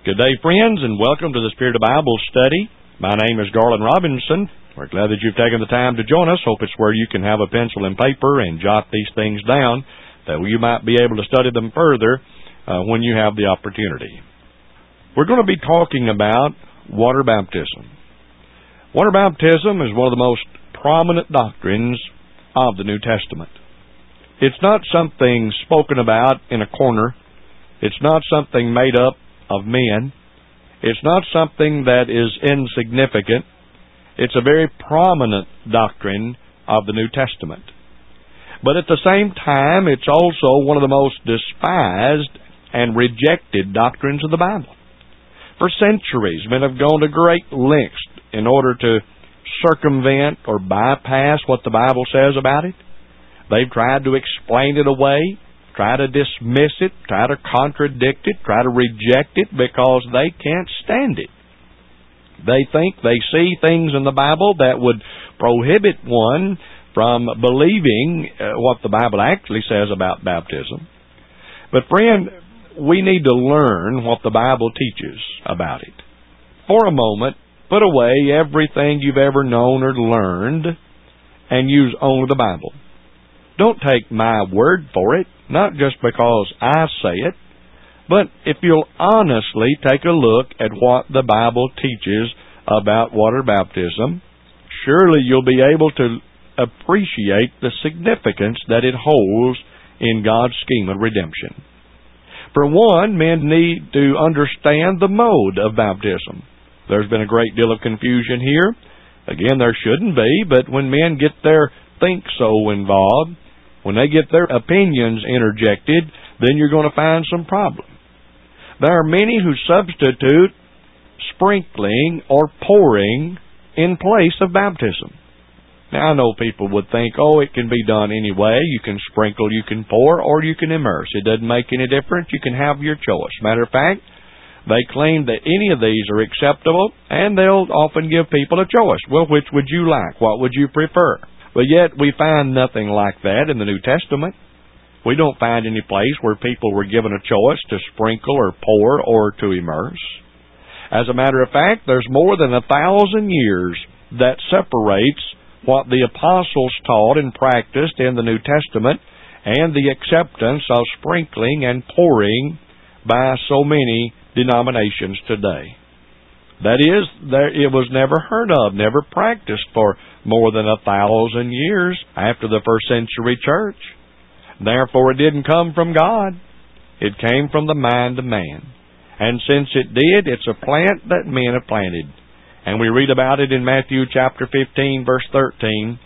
Good day, friends, and welcome to the Spirit of Bible Study. My name is Garland Robinson. We're glad that you've taken the time to join us. Hope it's where you can have a pencil and paper and jot these things down, that you might be able to study them further when you have the opportunity. We're going to be talking about water baptism. Water baptism is one of the most prominent doctrines of the New Testament. It's not something spoken about in a corner. It's not something made up of men. It's not something that is insignificant. It's a very prominent doctrine of the New Testament. But at the same time, it's also one of the most despised and rejected doctrines of the Bible. For centuries, men have gone to great lengths in order to circumvent or bypass what the Bible says about it. They've tried to explain it away, try to dismiss it, try to contradict it, try to reject it because they can't stand it. They think they see things in the Bible that would prohibit one from believing what the Bible actually says about baptism. But friend, we need to learn what the Bible teaches about it. For a moment, put away everything you've ever known or learned and use only the Bible. Don't take my word for it, not just because I say it, but if you'll honestly take a look at what the Bible teaches about water baptism, surely you'll be able to appreciate the significance that it holds in God's scheme of redemption. For one, men need to understand the mode of baptism. There's been a great deal of confusion here. Again, there shouldn't be, but when men get their think-so involved, when they get their opinions interjected, then you're going to find some problem. There are many who substitute sprinkling or pouring in place of baptism. Now, I know people would think, it can be done anyway. You can sprinkle, you can pour, or you can immerse. It doesn't make any difference. You can have your choice. Matter of fact, they claim that any of these are acceptable, and they'll often give people a choice. Well, which would you like? What would you prefer? But yet we find nothing like that in the New Testament. We don't find any place where people were given a choice to sprinkle or pour or to immerse. As a matter of fact, there's more than 1,000 years that separates what the apostles taught and practiced in the New Testament and the acceptance of sprinkling and pouring by so many denominations today. That is, it was never heard of, never practiced for more than 1,000 years after the first century church. Therefore, it didn't come from God. It came from the mind of man. And since it did, it's a plant that men have planted. And we read about it in Matthew chapter 15, verse 13.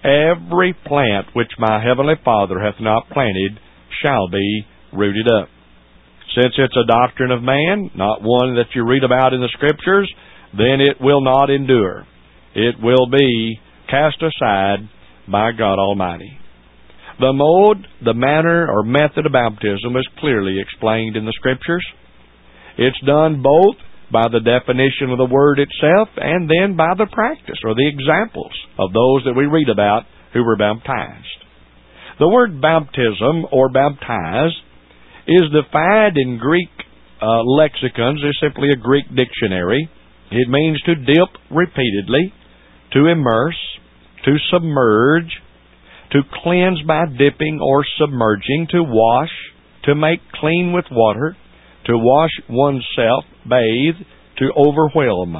Every plant which my heavenly Father hath not planted shall be rooted up. Since it's a doctrine of man, not one that you read about in the Scriptures, then it will not endure. It will be cast aside by God Almighty. The mode, the manner, or method of baptism is clearly explained in the Scriptures. It's done both by the definition of the Word itself and then by the practice or the examples of those that we read about who were baptized. The word baptism or baptize is defined in Greek lexicons. It's simply a Greek dictionary. It means to dip repeatedly, to immerse, to submerge, to cleanse by dipping or submerging, to wash, to make clean with water, to wash oneself, bathe, to overwhelm.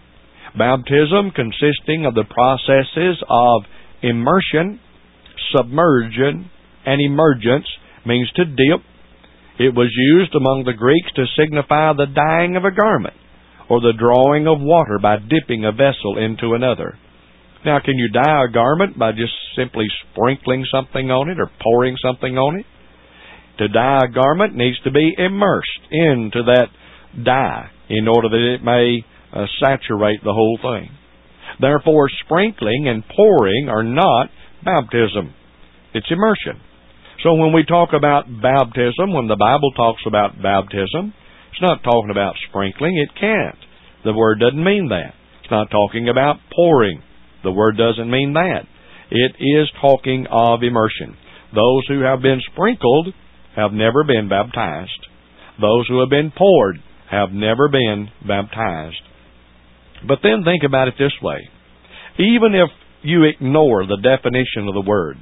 Baptism consisting of the processes of immersion, submersion, and emergence means to dip. It was used among the Greeks to signify the dyeing of a garment or the drawing of water by dipping a vessel into another. Now, can you dye a garment by just simply sprinkling something on it or pouring something on it? To dye a garment needs to be immersed into that dye in order that it may saturate the whole thing. Therefore, sprinkling and pouring are not baptism. It's immersion. So when we talk about baptism, when the Bible talks about baptism, it's not talking about sprinkling. It can't. The word doesn't mean that. It's not talking about pouring. The word doesn't mean that. It is talking of immersion. Those who have been sprinkled have never been baptized. Those who have been poured have never been baptized. But then think about it this way. Even if you ignore the definition of the word,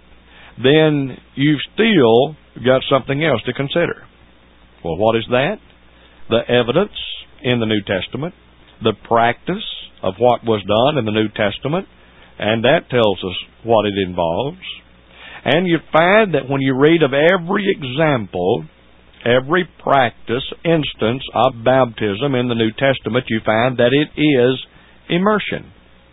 then you've still got something else to consider. Well, what is that? The evidence in the New Testament, the practice of what was done in the New Testament, and that tells us what it involves. And you find that when you read of every example, every practice, instance of baptism in the New Testament, you find that it is immersion.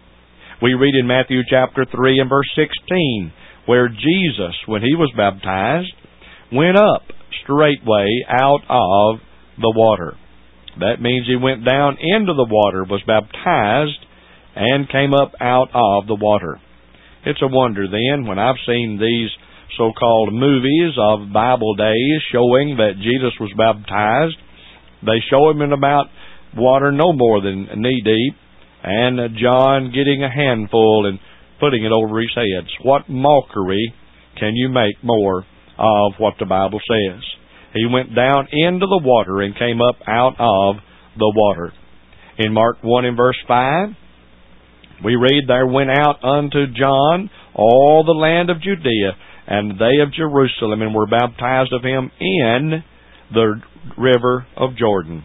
We read in Matthew chapter 3 and verse 16, where Jesus, when He was baptized, went up straightway out of the water. That means He went down into the water, was baptized, and came up out of the water. It's a wonder then, when I've seen these so-called movies of Bible days showing that Jesus was baptized, they show Him in about water no more than knee-deep, and John getting a handful and putting it over his head. What mockery can you make more of what the Bible says? He went down into the water and came up out of the water. In Mark 1 and verse 5, we read, there went out unto John all the land of Judea, and they of Jerusalem, and were baptized of him in the river of Jordan.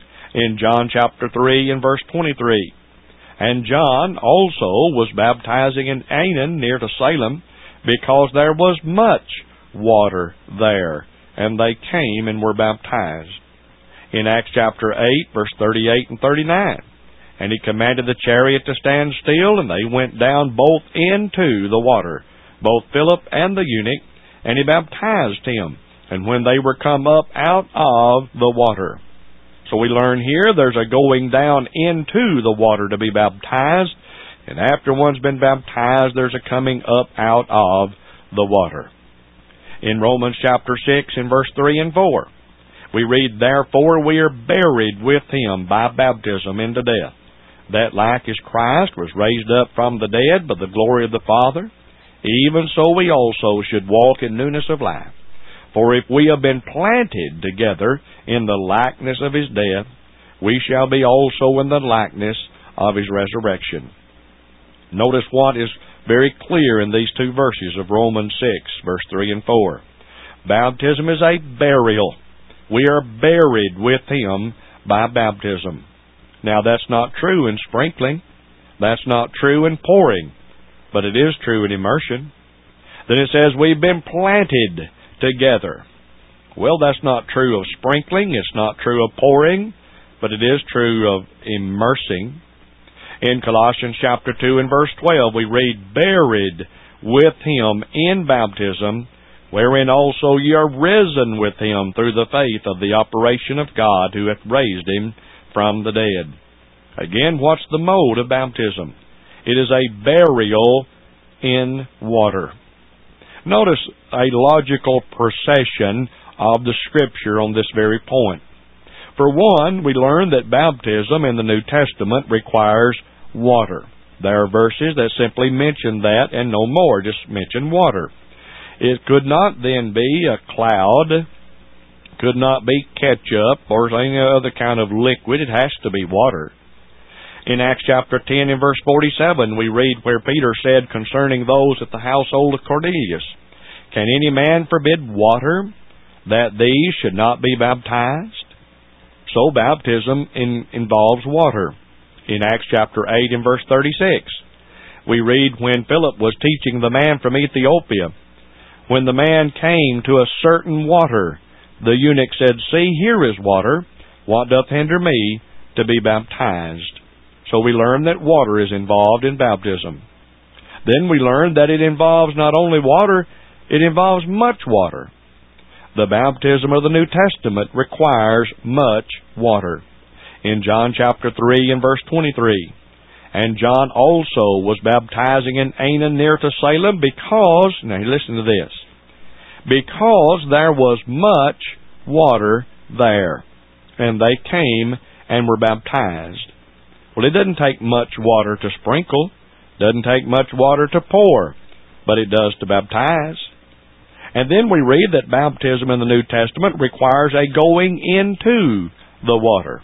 In John chapter 3 and verse 23, and John also was baptizing in Aenon near to Salem, because there was much water there, and they came and were baptized. In Acts chapter 8, verse 38 and 39, and He commanded the chariot to stand still, and they went down both into the water, both Philip and the eunuch, and He baptized him, and when they were come up out of the water. So we learn here there's a going down into the water to be baptized, and after one's been baptized, there's a coming up out of the water. In Romans chapter 6 and verse 3 and 4, we read, therefore we are buried with Him by baptism into death, that like as Christ was raised up from the dead by the glory of the Father, even so we also should walk in newness of life. For if we have been planted together in the likeness of His death, we shall be also in the likeness of His resurrection. Notice what is very clear in these two verses of Romans 6, verse 3 and 4. Baptism is a burial. We are buried with Him by baptism. Now that's not true in sprinkling. That's not true in pouring. But it is true in immersion. Then it says we've been planted together. Well, that's not true of sprinkling. It's not true of pouring. But it is true of immersing. In Colossians chapter 2 and verse 12, we read, buried with Him in baptism, wherein also ye are risen with Him through the faith of the operation of God, who hath raised Him from the dead. Again, what's the mode of baptism? It is a burial in water. Notice a logical procession of the Scripture on this very point. For one, we learn that baptism in the New Testament requires water. There are verses that simply mention that and no more, just mention water. It could not then be a cloud, could not be ketchup or any other kind of liquid. It has to be water. In Acts chapter 10 and verse 47, we read where Peter said concerning those at the household of Cornelius, can any man forbid water, that these should not be baptized? So baptism involves water. In Acts chapter 8 and verse 36, we read when Philip was teaching the man from Ethiopia, when the man came to a certain water, the eunuch said, see, here is water. What doth hinder me to be baptized? So we learn that water is involved in baptism. Then we learn that it involves not only water, it involves much water. The baptism of the New Testament requires much water. In John chapter 3 and verse 23, and John also was baptizing in Aenon near to Salem because, now listen to this, because there was much water there, and they came and were baptized. Well, it doesn't take much water to sprinkle, doesn't take much water to pour, but it does to baptize. And then we read that baptism in the New Testament requires a going into the water.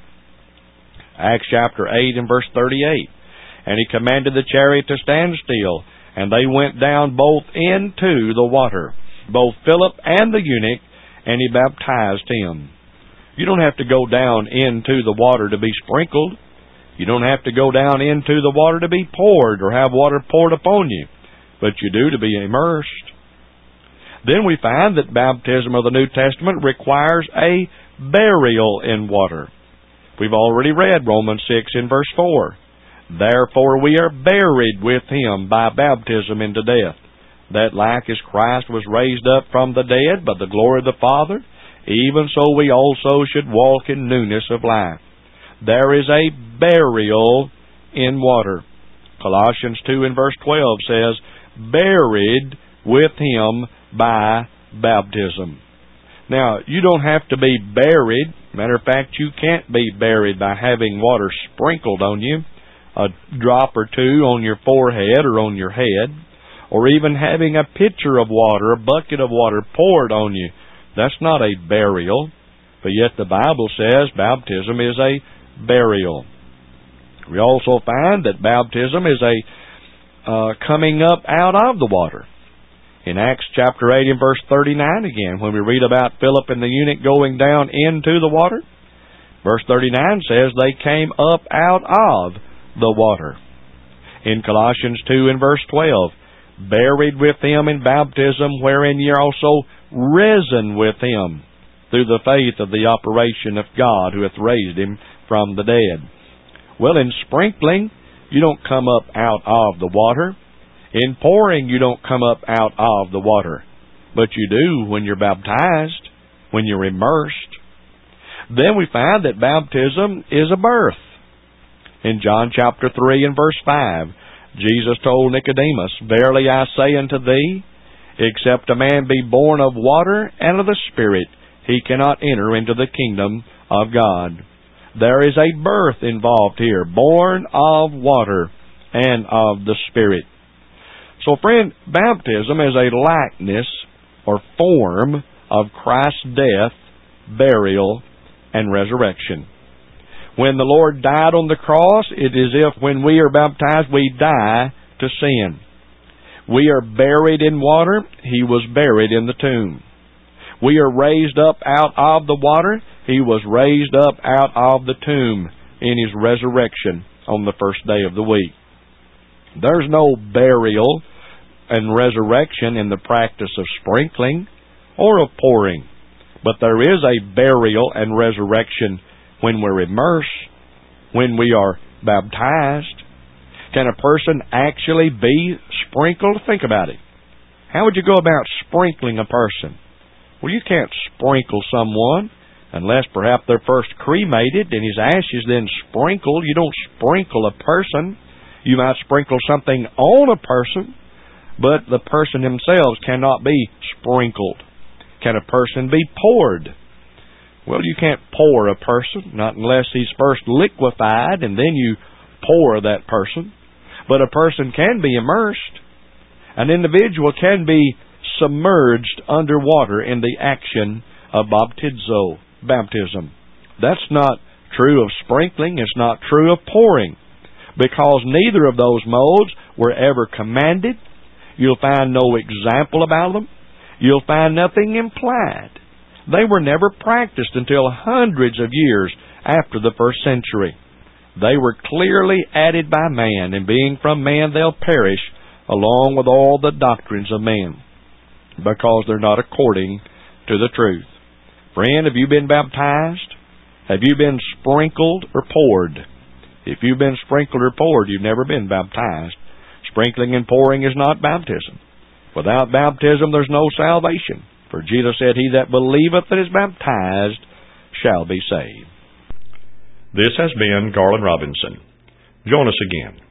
Acts chapter 8 and verse 38. And he commanded the chariot to stand still, and they went down both into the water, both Philip and the eunuch, and he baptized him. You don't have to go down into the water to be sprinkled. You don't have to go down into the water to be poured or have water poured upon you, but you do to be immersed. Then we find that baptism of the New Testament requires a burial in water. We've already read Romans 6 in verse 4. Therefore we are buried with him by baptism into death, that like as Christ was raised up from the dead by the glory of the Father, even so we also should walk in newness of life. There is a burial in water. Colossians 2 and verse 12 says, buried with him by baptism. Now, you don't have to be buried. Matter of fact, you can't be buried by having water sprinkled on you, a drop or two on your forehead or on your head, or even having a pitcher of water, a bucket of water poured on you. That's not a burial, but yet the Bible says baptism is a burial. We also find that baptism is a coming up out of the water. In Acts chapter 8 and verse 39 again, when we read about Philip and the eunuch going down into the water, verse 39 says they came up out of the water. In Colossians 2 and verse 12, buried with him in baptism, wherein ye are also risen with him, through the faith of the operation of God, who hath raised him from the dead. Well, in sprinkling, you don't come up out of the water. In pouring, you don't come up out of the water. But you do when you're baptized, when you're immersed. Then we find that baptism is a birth. In John chapter 3 and verse 5, Jesus told Nicodemus, verily I say unto thee, except a man be born of water and of the Spirit, he cannot enter into the kingdom of God. There is a birth involved here, born of water and of the Spirit. So friend, baptism is a likeness or form of Christ's death, burial, and resurrection. When the Lord died on the cross, it is if when we are baptized, we die to sin. We are buried in water. He was buried in the tomb. We are raised up out of the water. He was raised up out of the tomb in His resurrection on the first day of the week. There's no burial and resurrection in the practice of sprinkling or of pouring, but there is a burial and resurrection when we're immersed, when we are baptized. Can a person actually be sprinkled? Think about it. How would you go about sprinkling a person? Well, you can't sprinkle someone unless perhaps they're first cremated and his ashes then sprinkled. You don't sprinkle a person. You might sprinkle something on a person, but the person themselves cannot be sprinkled. Can a person be poured? Well, you can't pour a person, not unless he's first liquefied and then you pour that person. But a person can be immersed. An individual can be submerged underwater in the action of baptizo, baptism. That's not true of sprinkling. It's not true of pouring, because neither of those modes were ever commanded. You'll find no example about them. You'll find nothing implied. They were never practiced until hundreds of years after the first century. They were clearly added by man, and being from man they'll perish along with all the doctrines of men, because they're not according to the truth. Friend, have you been baptized? Have you been sprinkled or poured? If you've been sprinkled or poured, you've never been baptized. Sprinkling and pouring is not baptism. Without baptism, there's no salvation. For Jesus said, he that believeth and is baptized shall be saved. This has been Garland Robinson. Join us again.